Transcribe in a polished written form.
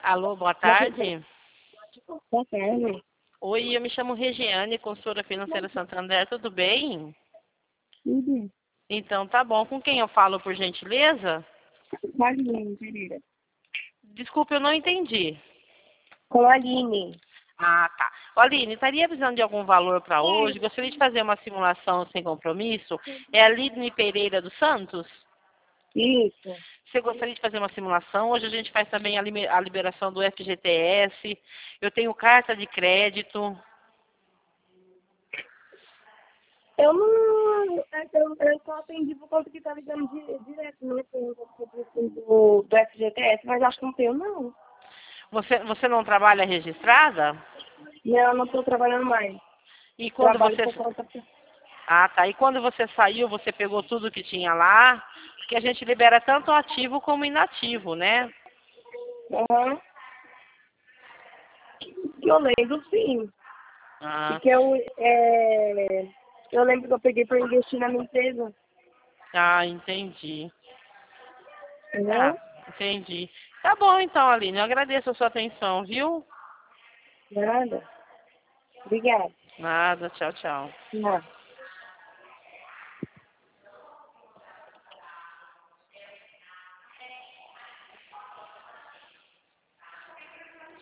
Alô, boa tarde. Boa tarde. Oi, eu me chamo Regiane, consultora financeira Santander, tudo bem? Tudo. Então, tá bom. Com quem eu falo, por gentileza? Com a Aline, Pereira. Desculpe, eu não entendi. Com a Aline. Ah, tá. Ô, Aline, estaria precisando de algum valor para hoje? Gostaria de fazer uma simulação sem compromisso. É a Aline Pereira dos Santos? Isso. Você gostaria de fazer uma simulação? Hoje a gente faz também a liberação do FGTS. Eu tenho carta de crédito. Eu não. Eu só atendi por conta que tá ligando direto, né? Do FGTS, mas acho que não tenho, não. Você não trabalha registrada? Não, não tô trabalhando mais. E quando Trabalho você... por conta. Ah, tá. E quando você saiu, você pegou tudo que tinha lá? Porque a gente libera tanto ativo como inativo, né? Aham. Eu lembro, sim. Ah, Porque eu lembro que eu peguei para investir na minha empresa. entendi. Ah, Entendeu? entendi. Tá bom então, Aline. Eu agradeço a sua atenção, viu? Nada. Obrigada. Nada. Tchau, tchau. Não.